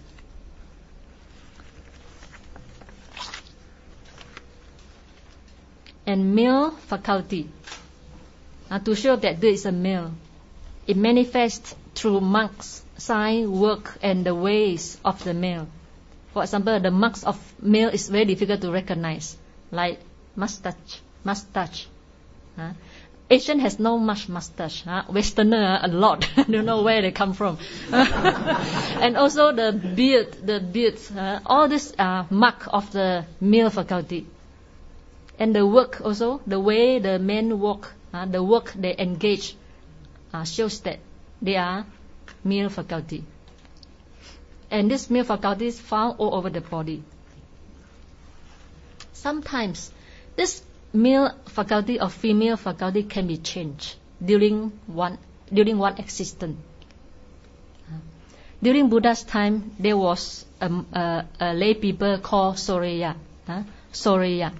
And male faculty, uh, to show that there is a male, it manifests through marks, sign, work, and the ways of the male. For example, the marks of male is very difficult to recognize, like mustache, mustache. Uh, Asian has no much mustache. Huh? Westerner, a lot. I don't know where they come from. And also the beard, the beard. Uh, all this are mark of the male faculty. And the work also, the way the men walk, uh, the work they engage uh, shows that they are male faculty. And this male faculty is found all over the body. Sometimes this male faculty or female faculty can be changed during one during one existence. During Buddha's time, there was a, a, a lay people called Soreya. Uh, Soreya,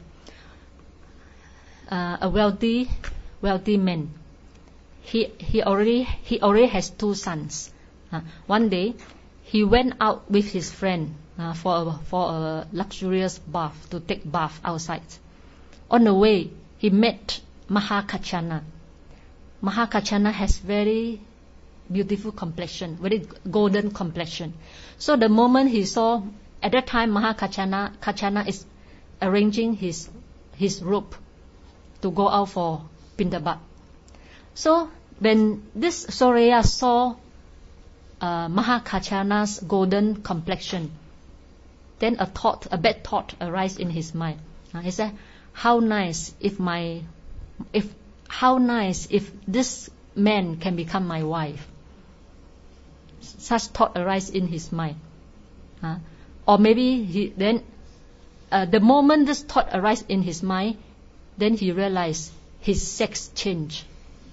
uh, a wealthy, wealthy man. He he already he already has two sons. Uh, one day, he went out with his friend uh, for a, for a luxurious bath to take bath outside. On the way, he met Mahakachana. Mahakachana has very beautiful complexion, very golden complexion. So the moment he saw, at that time Mahakachana Kachana is arranging his his robe to go out for Pindabat. So when this Soreya saw uh, Mahakachana's golden complexion, then a thought, a bad thought arose in his mind. Uh, he said, "How nice if my, if how nice if this man can become my wife." Such thought arise in his mind, uh, or maybe he then, uh, the moment this thought arise in his mind, then he realized his sex changed.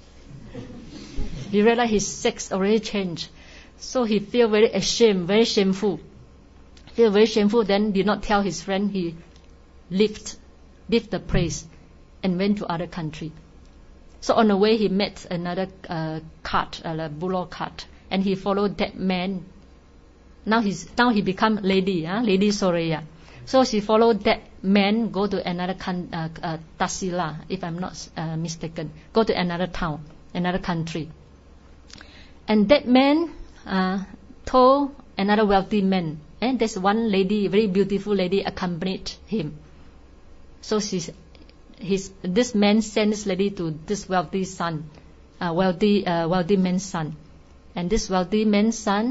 He realized his sex already changed, so he feel very ashamed, very shameful. Feel very shameful. Then did not tell his friend. He left, left the place, and went to other country. So on the way he met another uh, cart, uh, a bullock cart. And he followed that man. Now he's now he become lady, huh? Lady Soreya. So she followed that man, go to another con, uh, uh, Tassila, if I'm not uh, mistaken. Go to another town, another country. And that man uh, told another wealthy man, and there's one lady, very beautiful lady, accompanied him. So she's, his this man sent this lady to this wealthy son, uh, wealthy uh, wealthy man's son. And this wealthy man's son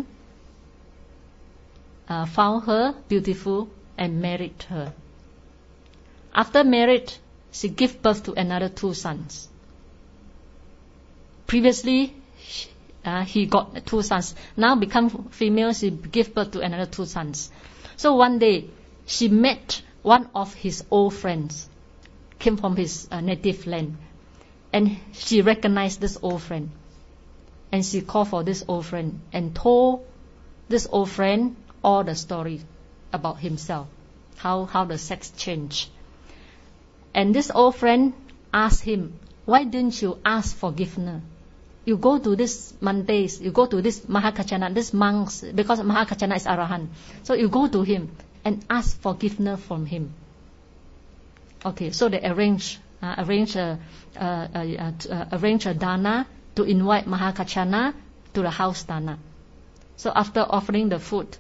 uh, found her beautiful and married her. After marriage, she gave birth to another two sons. Previously, uh, he got two sons. Now become female, she gave birth to another two sons. So one day, she met one of his old friends, came from his uh, native land, and she recognized this old friend. And she called for this old friend and told this old friend all the story about himself, how, how the sex changed. And this old friend asked him, "Why didn't you ask forgiveness? You go to this Mondays, you go to this Mahakachana, this monks, because Mahakachana is Arahant. So you go to him and ask forgiveness from him." Okay, so they arrange, uh, arrange a, uh, uh, uh, arrange a dana to invite Mahakachana to the house dana. So after offering the food,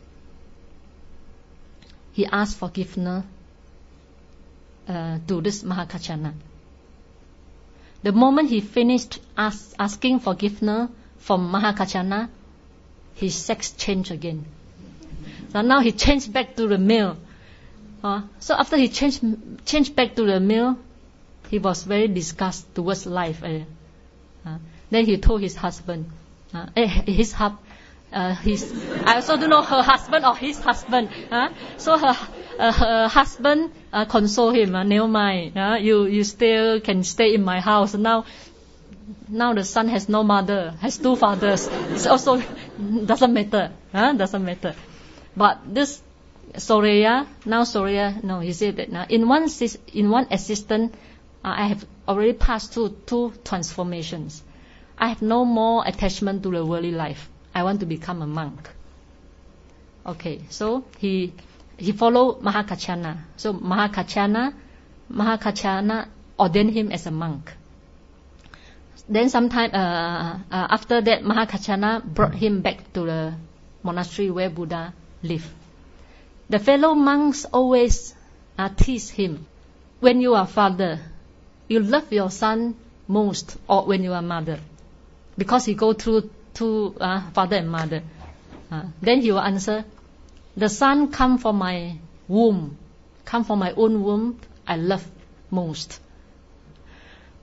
he asked forgiveness uh, to this Mahakachana. The moment he finished ask, asking forgiveness from Mahakachana, his sex changed again. So now he changed back to the male. Uh, so after he changed changed back to the male, he was very disgusted towards life. Uh, uh, Then he told his husband, uh, eh, his hub, uh, his, I also don't know her husband or his husband. Uh, so her, uh, her husband uh, console him. Uh, Never mind, uh, you you still can stay in my house. Now, now the son has no mother, has two fathers. It's also doesn't matter. Uh, doesn't matter. But this Soreya, now Soreya, no, he said that now in one in one existence, uh, I have already passed through two transformations. I have no more attachment to the worldly life. I want to become a monk. Okay, so he he followed Mahakachana. So Mahakachana, Mahakachana ordained him as a monk. Then sometime uh, uh, after that, Mahakachana brought him back to the monastery where Buddha lived. The fellow monks always uh, tease him, when you are father, you love your son most, or when you are mother, because he go through two uh, father and mother. Uh, then he will answer, the son come from my womb, come from my own womb, I love most.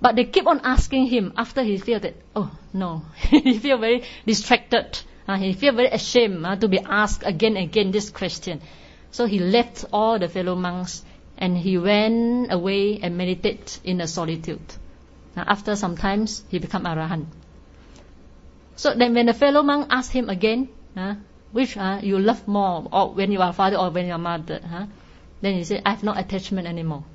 But they keep on asking him after he feel that, oh no, he feel very distracted. Uh, he feel very ashamed uh, to be asked again and again this question. So he left all the fellow monks and he went away and meditated in the solitude. Uh, after some times, he become Arahant. So then when the fellow monk asked him again, uh, which uh, you love more, or when you are father or when you are mother, huh? Then he said, I have no attachment anymore.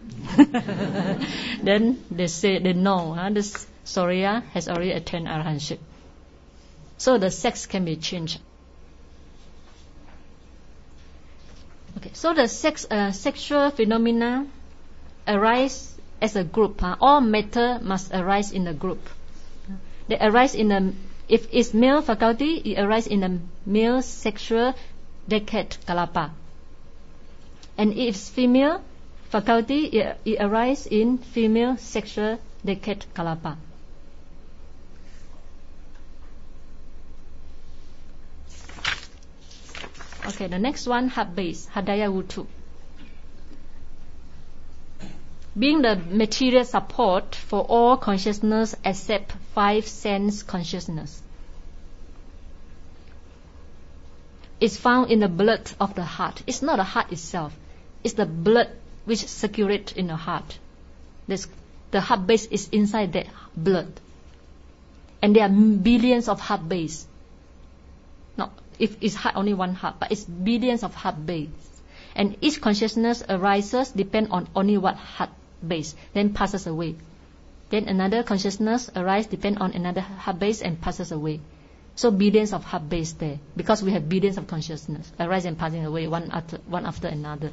Then they say, they know, huh? This Sorya has already attained Arahantship. So the sex can be changed. Okay, so the sex, uh, sexual phenomena arise as a group. Huh? All matter must arise in a group. They arise in a, if it's male faculty, it arises in a male sexual decade kalapa. And if it's female faculty, it, it arises in female sexual decade kalapa. Okay, the next one, heart base, Hadaya Wutu. Being the material support for all consciousness except five sense consciousness. It's found in the blood of the heart. It's not the heart itself. It's the blood which circulates in the heart. This, the heart base is inside that blood. And there are billions of heart base. Not if it's heart, only one heart, but it's billions of heart base. And each consciousness arises depend on only one heart base, then passes away. Then another consciousness arises depend on another heart base and passes away. So billions of heart base there, because we have billions of consciousness arise and passing away one after one after another.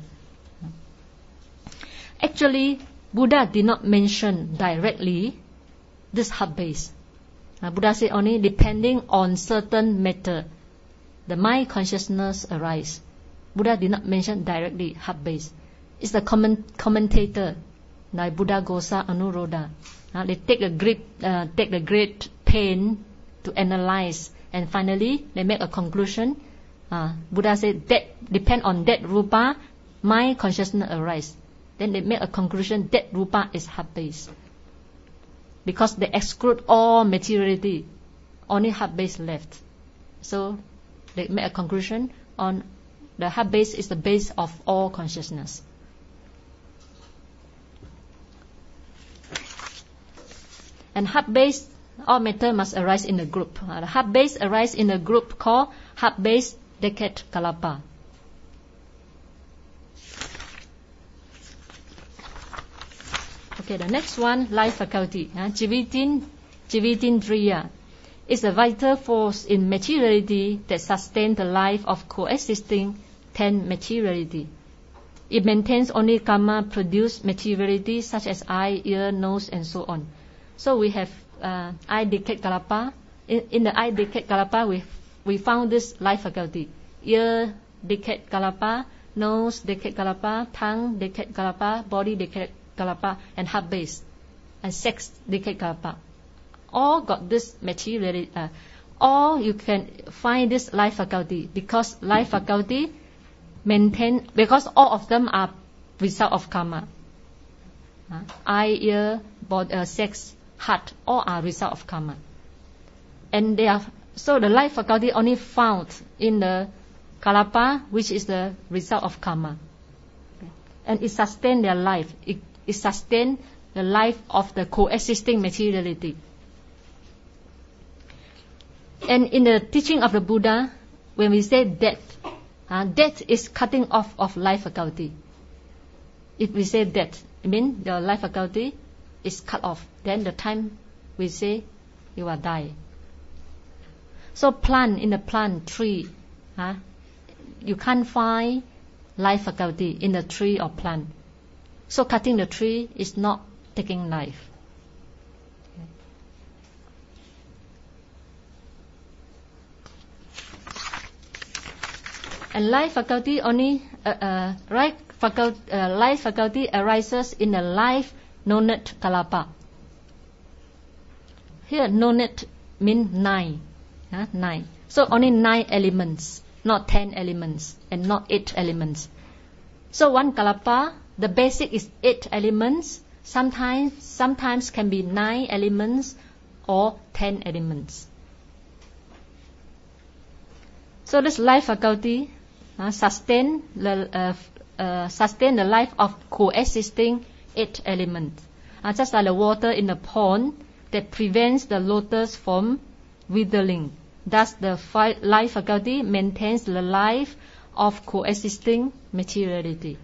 Actually, Buddha did not mention directly this heart base. Uh, Buddha said only depending on certain matter, the mind consciousness arise. Buddha did not mention directly heart base. It's the comment, commentator like Buddhaghosa Anuruddha. Uh, they take a great uh, take the great pain to analyze, and finally they make a conclusion. Uh, Buddha said that depend on that rupa, mind consciousness arise. Then they make a conclusion that rupa is heart base. Because they exclude all materiality, only heart base left. So they make a conclusion on the heart base is the base of all consciousness. And heart base, all matter must arise in a group. Uh, the heart base arise in a group called heart base decade kalapa. Okay, the next one, life faculty. Uh, Jivitin, Jivitindriya is a vital force in materiality that sustains the life of coexisting ten materiality. It maintains only karma produced materiality such as eye, ear, nose, and so on. So we have uh, eye decade kalapa. In, in the eye decade kalapa, we we found this life faculty. Ear decade kalapa, nose decade kalapa, tongue decade kalapa, body decade kalapa, and heart base, and sex decade kalapa. All got this materiality. Uh, all you can find this life faculty because life faculty maintain, because all of them are result of karma. Uh, eye, ear, body, uh, sex, heart, all are result of karma. And they are, so the life faculty only found in the kalapa, which is the result of karma. Okay. And it sustains their life. It, it sustains the life of the coexisting materiality. And in the teaching of the Buddha, when we say death, uh, death is cutting off of life faculty. If we say death, it means the life faculty is cut off. Then the time we say you will die. So plant, in the plant, tree, huh? You can't find life faculty in the tree or plant. So cutting the tree is not taking life. And life faculty only, uh, uh, right faculty, uh, life faculty arises in the life nonat kalapa. Here nonat means nine, huh? nine. So only nine elements, not ten elements, and not eight elements. So one kalapa, the basic is eight elements, Sometimes, sometimes can be nine elements or ten elements. So this life faculty uh, sustain the uh, uh, sustain the life of coexisting eight elements, uh, just like the water in the pond that prevents the lotus from withering. Thus, the fi- life faculty maintains the life of coexisting materiality.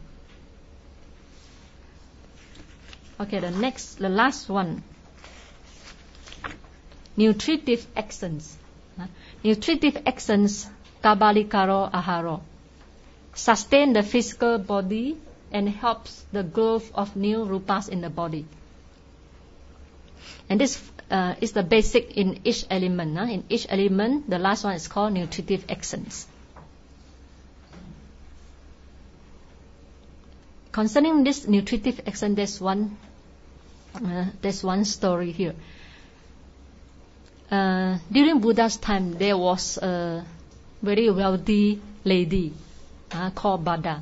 Okay, the next, the last one. Nutritive essence. Uh, nutritive essence, Kabalikaro Aharo. Sustain the physical body and helps the growth of new rupas in the body. And this uh, is the basic in each element. Huh? In each element, the last one is called nutritive essence. Concerning this nutritive essence, there's one, uh, there's one story here. Uh, during Buddha's time, there was a very wealthy lady uh, called Bada.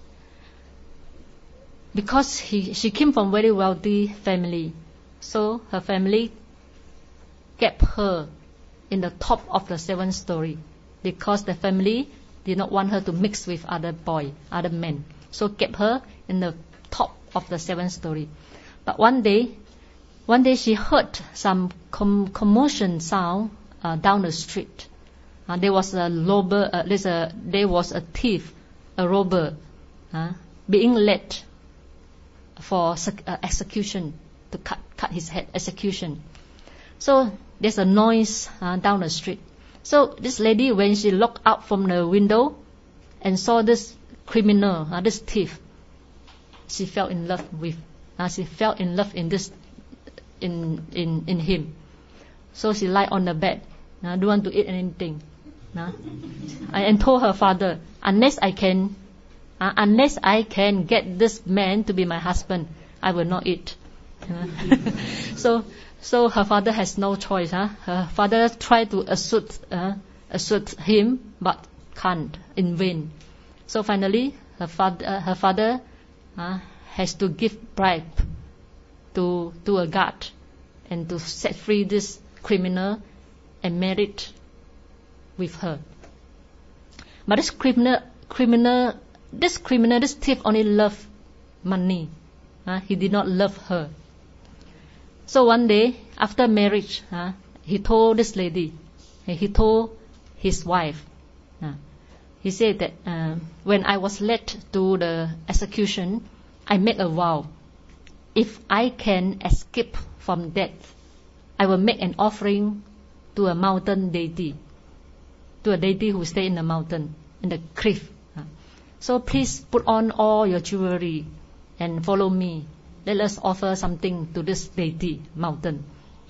Because he, she came from very wealthy family, so her family kept her in the top of the seventh story, because the family did not want her to mix with other boy, other men, so kept her in the top of the seventh story. But one day, one day she heard some com- commotion sound uh, down the street. Uh, there was a robber, uh, there's a, there was a thief, a robber, uh, being led for uh, execution, to cut cut his head, execution. So there's a noise uh, down the street. So this lady, when she looked out from the window and saw this criminal, uh, this thief, she fell in love with, uh, she fell in love in this, in in in him. So she lie on the bed, uh, don't want to eat anything, uh, and told her father, unless I can, uh, unless I can get this man to be my husband, I will not eat. Uh, so so her father has no choice. Huh? Her father tried to assert uh, assert him, but can't, in vain. So finally, her father uh, her father uh, has to give bribe to to a guard and to set free this criminal and married with her. But this criminal criminal this criminal this thief only loved money. Uh, he did not love her. So one day after marriage, uh, he told this lady, he told his wife, uh, he said that uh, when I was led to the execution, I made a vow. If I can escape from death, I will make an offering to a mountain deity, to a deity who stay in the mountain, in the cliff. Uh, so please put on all your jewelry and follow me. Let us offer something to this deity mountain.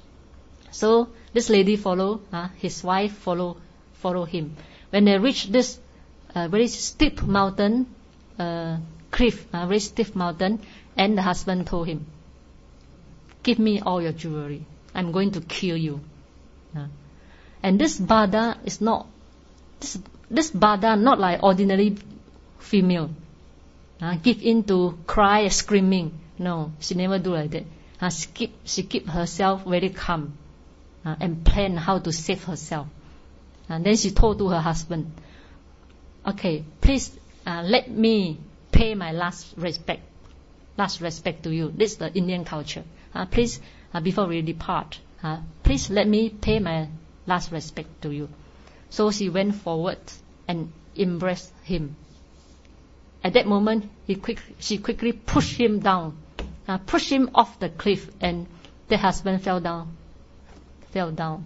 So this lady follow, uh, his wife follow, follow him. When they reach this uh, very steep mountain, uh, cliff, uh, very steep mountain, and the husband told him, "Give me all your jewelry. I'm going to kill you." Uh, and this Bada is not, this this Bada not like ordinary female. Uh, give in to cry, screaming. No, she never do like that. Uh, she keep she keep herself very calm uh, and plan how to save herself. And then she told to her husband, "Okay, please uh, let me pay my last respect, last respect to you." This is the Indian culture. Uh, please, uh, before we depart, uh, please let me pay my last respect to you. So she went forward and embraced him. At that moment, he quick, she quickly pushed him down, uh, pushed him off the cliff, and the husband fell down, fell down,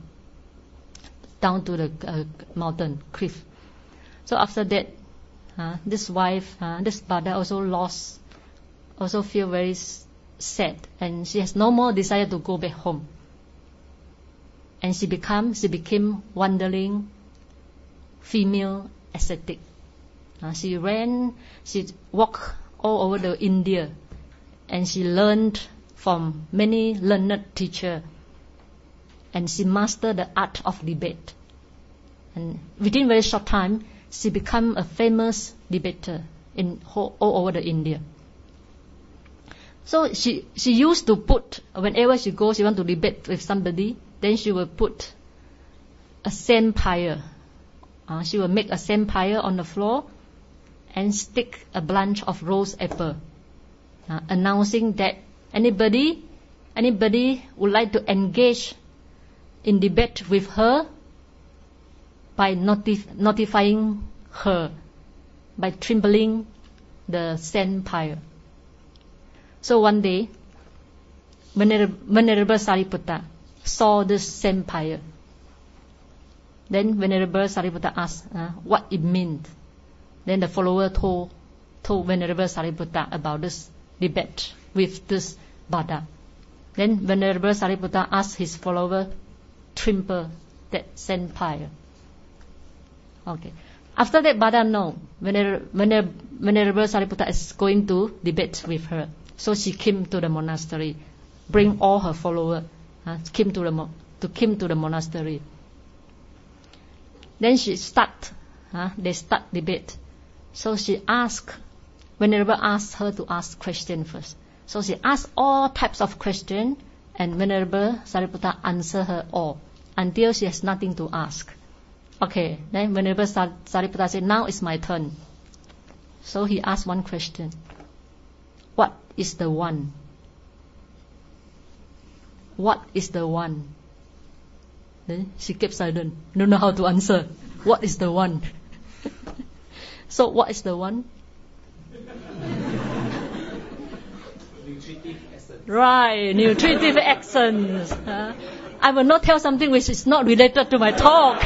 down to the uh, mountain cliff. So after that, uh, this wife, uh, this Bada also lost, also feel very s- sad, and she has no more desire to go back home. And she become, she became wandering female ascetic. Uh, she ran, she walked all over the India, and she learned from many learned teachers, and she mastered the art of debate. And within a very short time, she became a famous debater in all, all over the India. So she she used to put, whenever she goes, she want to debate with somebody, then she will put a sand pyre. Uh, she will make a sand pyre on the floor and stick a branch of rose apple, uh, announcing that anybody anybody would like to engage in debate with her by notif- notifying her by trembling the sand pyre. So one day, Venerable, Venerable Sariputta saw this sand pyre. Then Venerable Sariputta asked uh, what it meant. Then the follower told, told Venerable Sariputta about this debate with this Bada. Then Venerable Sariputta asked his follower trimple that sand pyre. Okay. After that, Bada know Venerable, Venerable Sariputta is going to debate with her. So she came to the monastery, bring all her followers, uh, came to the to came to the monastery. Then she start, uh, they start debate. So she asked, Venerable asked her to ask question first. So she asked all types of question, and Venerable Sariputta answer her all until she has nothing to ask. Okay, then Venerable Sariputta said, now it's my turn. So he asked one question. What is the one? What is the one? Then she kept silent. Don't know how to answer. What is the one? So what is the one? Nutritive essence. Right, nutritive essence. Uh, I will not tell something which is not related to my talk.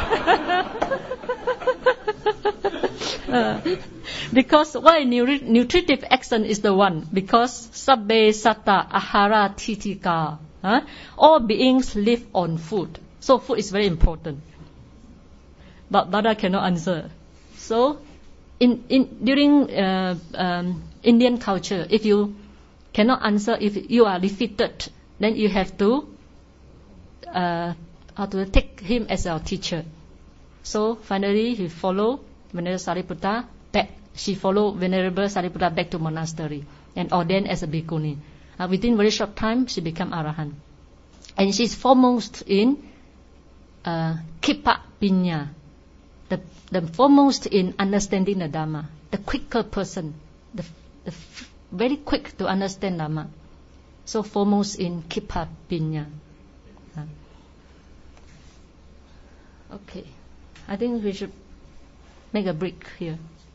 uh, because why nutri- nutritive essence is the one? Because sabbe satta ahara titika. Huh? All beings live on food. So food is very important. But Bada cannot answer. So in, in during uh, um, Indian culture, if you cannot answer, if you are defeated, then you have to uh, how to take him as our teacher. So finally, he followed Venerable Sariputta back. She followed Venerable Sariputta back to monastery and ordained as a bhikkhuni. Uh, within very short time, she became arahant, and she's foremost in uh, Kippa Pinya, the the foremost in understanding the Dhamma, the quicker person, the, the f- very quick to understand Dhamma. So foremost in Kippa Pinya. Uh, okay, I think we should make a break here.